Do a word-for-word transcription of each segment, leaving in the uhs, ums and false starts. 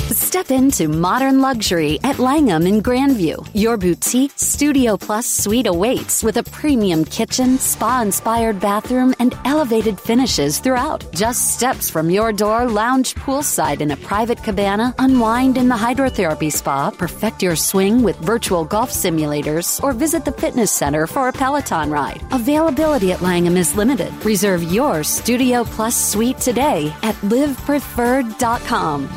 Step into modern luxury at Langham in Grandview. Your boutique Studio Plus suite awaits with a premium kitchen, spa-inspired bathroom, and elevated finishes throughout. Just steps from your door, lounge poolside in a private cabana, unwind in the hydrotherapy spa, perfect your swing with virtual golf simulators, or visit the fitness center for a Peloton ride. Availability at Langham is limited. Reserve your Studio Plus suite today at live preferred dot com.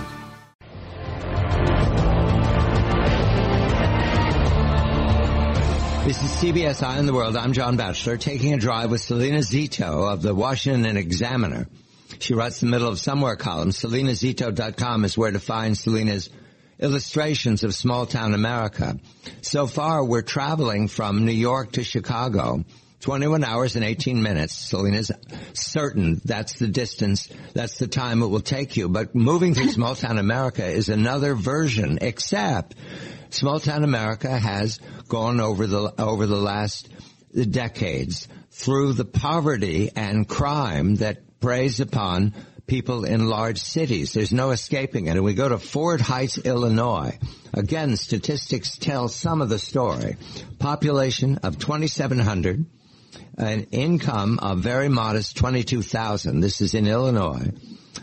This is C B S Eye on the World. I'm John Batchelor, taking a drive with Selena Zito of the Washington Examiner. She writes the middle of somewhere column. Selena Zito dot com is where to find Selena's illustrations of small-town America. So far, we're traveling from New York to Chicago, twenty-one hours and eighteen minutes. Selena's certain that's the distance, that's the time it will take you. But moving through small-town America is another version, except small-town America has gone over the over the last decades through the poverty and crime that preys upon people in large cities. There's no escaping it. And we go to Ford Heights, Illinois. Again, statistics tell some of the story. Population of twenty-seven hundred, an income of very modest twenty-two thousand. This is in Illinois.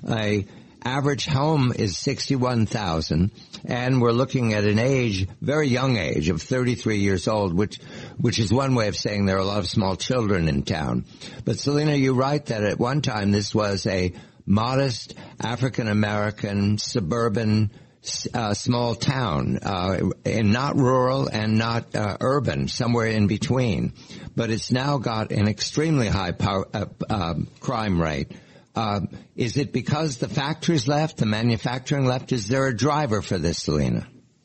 A average home is sixty-one thousand, and we're looking at an age, very young age, of thirty-three years old, which which is one way of saying there are a lot of small children in town. But Selena, you write that at one time this was a modest African-American suburban uh, small town, uh, and not rural and not uh, urban, somewhere in between. But it's now got an extremely high power, uh, uh, crime rate. Uh, is it because the factories left, the manufacturing left? Is there a driver for this, Selena?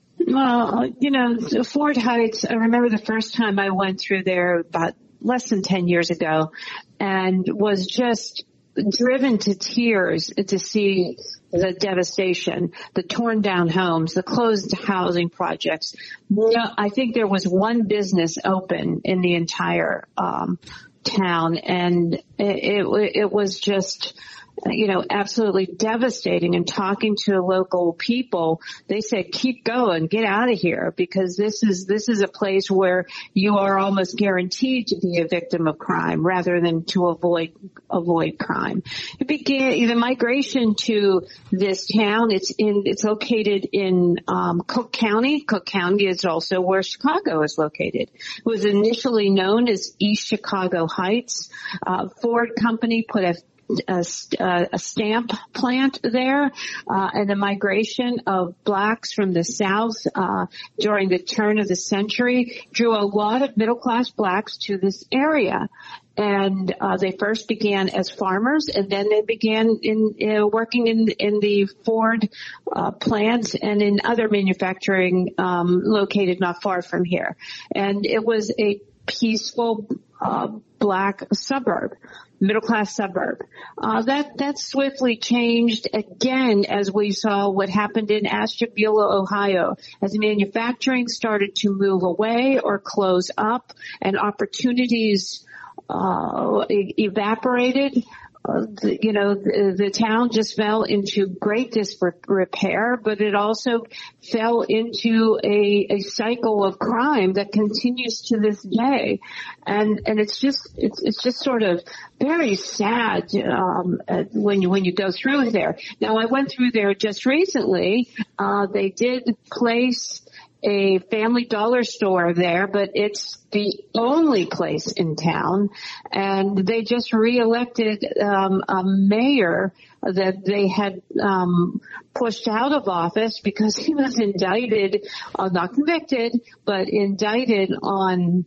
Well, you know, Ford Heights, I remember the first time I went through there about less than ten years ago and was just driven to tears to see the devastation, the torn down homes, the closed housing projects. No, I think there was one business open in the entire um town, and it, it, it was just, you know, absolutely devastating. And talking to local people, they said, keep going, get out of here, because this is, this is a place where you are almost guaranteed to be a victim of crime rather than to avoid, avoid crime. It began, the migration to this town, it's in, it's located in, um, Cook County. Cook County is also where Chicago is located. It was initially known as East Chicago Heights. Uh, Ford Company put a A, a stamp plant there, uh, and the migration of blacks from the South uh, during the turn of the century drew a lot of middle-class blacks to this area. And uh, they first began as farmers, and then they began in uh, working in in the Ford uh, plants and in other manufacturing um, located not far from here. And it was a peaceful uh, black suburb. Middle-class suburb. Uh, that, that swiftly changed again as we saw what happened in Ashtabula, Ohio, as manufacturing started to move away or close up and opportunities, uh, e- evaporated. Uh, the, you know, the, the town just fell into great disrepair, but it also fell into a, a cycle of crime that continues to this day. And, and it's just, it's, it's just sort of very sad, um, when you, when you go through there. Now, I went through there just recently. Uh, they did place a Family Dollar store there, but it's the only place in town, and they just reelected um, a mayor that they had um, pushed out of office because he was indicted, uh, not convicted, but indicted on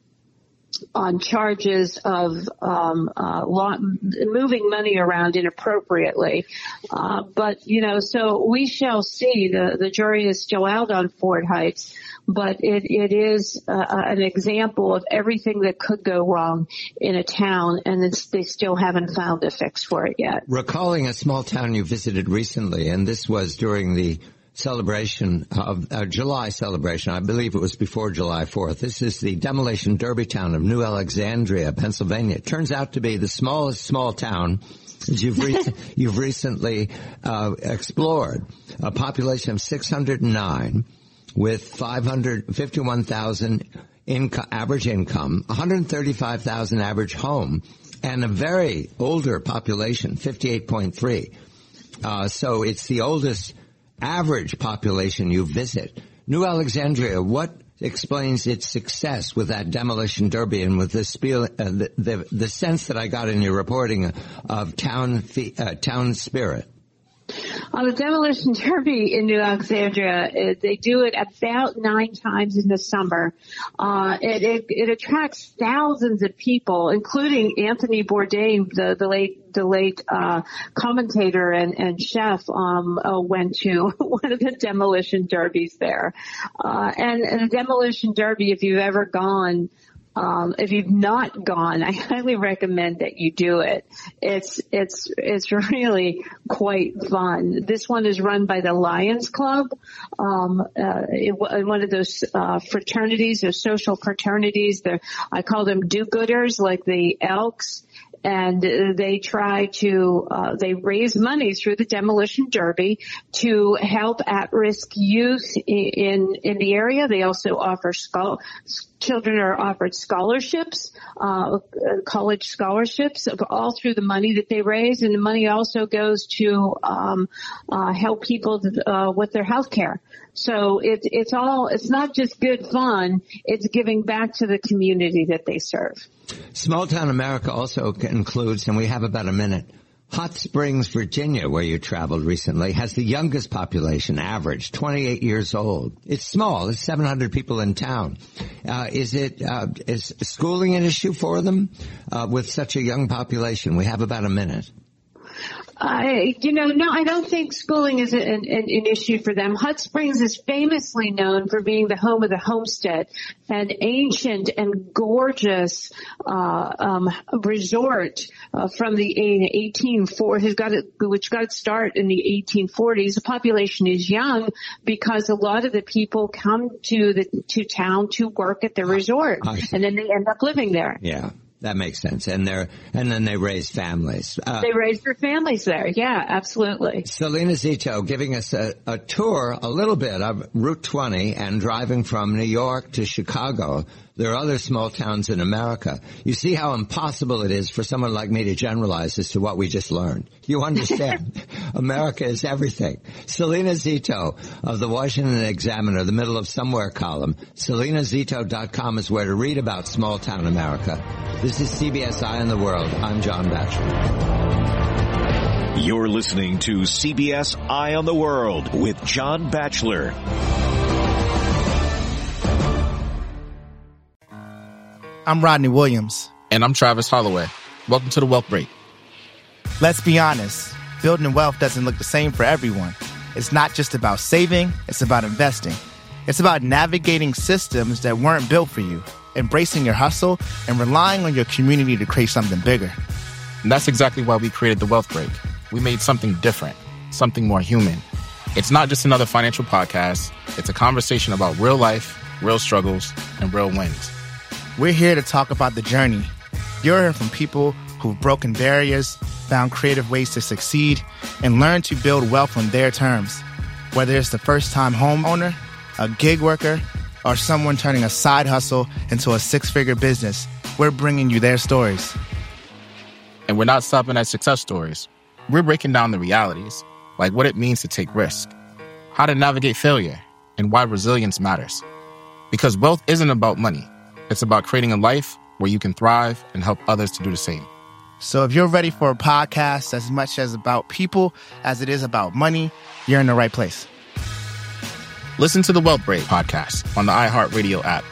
on charges of um uh law, moving money around inappropriately. Uh but you know, so we shall see. The the jury is still out on Ford Heights, but it it is uh, an example of everything that could go wrong in a town, and it's, they still haven't found a fix for it yet. Recalling a small town you visited recently, and this was during the celebration of uh, July celebration. I believe it was before July fourth. This is the demolition derby town of New Alexandria, Pennsylvania. It turns out to be the smallest small town You've, re- you've recently uh, explored a population of six hundred nine with five hundred fifty-one thousand inco- average income, one hundred thirty-five thousand average home, and a very older population, fifty-eight point three. Uh, so it's the oldest average population you visit. New Alexandria, what explains its success with that demolition derby and with the, spiel, uh, the, the the sense that I got in your reporting of town uh, town spirit? On the demolition derby in New Alexandria, it, they do it about nine times in the summer. Uh, it, it, it attracts thousands of people, including Anthony Bourdain, the, the late, the late, uh, commentator and, and chef, um, uh, went to one of the demolition derbies there. Uh, and, and the demolition derby, if you've ever gone, Um, if you've not gone, I highly recommend that you do it. It's, it's, it's really quite fun. This one is run by the Lions Club, um, uh, it, one of those, uh, fraternities, those social fraternities. They're, I call them do-gooders, like the Elks. And they try to, uh, they raise money through the demolition derby to help at-risk youth in, in the area. They also offer school, children are offered scholarships, uh, college scholarships, all through the money that they raise. And the money also goes to, um, uh, help people, uh, with their health care. So it's, it's all, it's not just good fun. It's giving back to the community that they serve. Small Town America also includes, and we have about a minute, Hot Springs, Virginia, where you traveled recently, has the youngest population, average, twenty-eight years old. It's small. It's seven hundred people in town. Uh, is it, uh, is schooling an issue for them, uh, with such a young population? We have about a minute. I, you know, no, I don't think schooling is an, an, an issue for them. Hot Springs is famously known for being the home of the homestead, an ancient and gorgeous uh, um, resort uh, from the eighteen forties, got it, which got its start in the eighteen forties. The population is young because a lot of the people come to the to town to work at the resort, and then they end up living there. Yeah. That makes sense. And they're, and then they raise families. Uh, they raise their families there. Yeah, absolutely. Selena Zito giving us a, a tour, a little bit of Route twenty and driving from New York to Chicago. There are other small towns in America. You see how impossible it is for someone like me to generalize as to what we just learned. You understand? America is everything. Selena Zito of the Washington Examiner, the Middle of Somewhere column. Selena Zito dot com is where to read about small town America. This is C B S Eye on the World. I'm John Batchelor. You're listening to C B S Eye on the World with John Batchelor. I'm Rodney Williams. And I'm Travis Holloway. Welcome to the Wealth Break. Let's be honest. Building wealth doesn't look the same for everyone. It's not just about saving, it's about investing. It's about navigating systems that weren't built for you, embracing your hustle, and relying on your community to create something bigger. And that's exactly why we created the Wealth Break. We made something different, something more human. It's not just another financial podcast. It's a conversation about real life, real struggles, and real wins. We're here to talk about the journey. You'll hear from people who've broken barriers, found creative ways to succeed, and learned to build wealth on their terms. Whether it's the first-time homeowner, a gig worker, or someone turning a side hustle into a six-figure business, we're bringing you their stories. And we're not stopping at success stories. We're breaking down the realities, like what it means to take risk, how to navigate failure, and why resilience matters. Because wealth isn't about money. It's about creating a life where you can thrive and help others to do the same. So if you're ready for a podcast as much as about people as it is about money, you're in the right place. Listen to the Wealth Break podcast on the iHeartRadio app.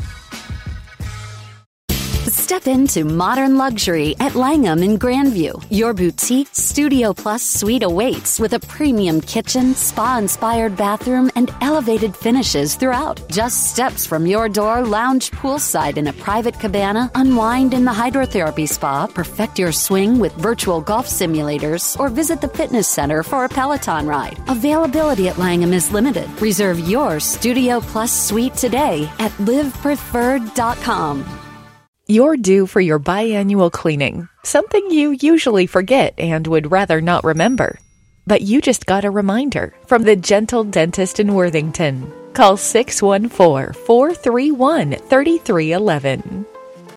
Step into modern luxury at Langham in Grandview. Your boutique Studio Plus suite awaits with a premium kitchen, spa-inspired bathroom, and elevated finishes throughout. Just steps from your door, lounge poolside in a private cabana, unwind in the hydrotherapy spa, perfect your swing with virtual golf simulators, or visit the fitness center for a Peloton ride. Availability at Langham is limited. Reserve your Studio Plus suite today at live preferred dot com. You're due for your biannual cleaning, something you usually forget and would rather not remember. But you just got a reminder from the Gentle Dentist in Worthington. Call six one four, four three one, three three one one.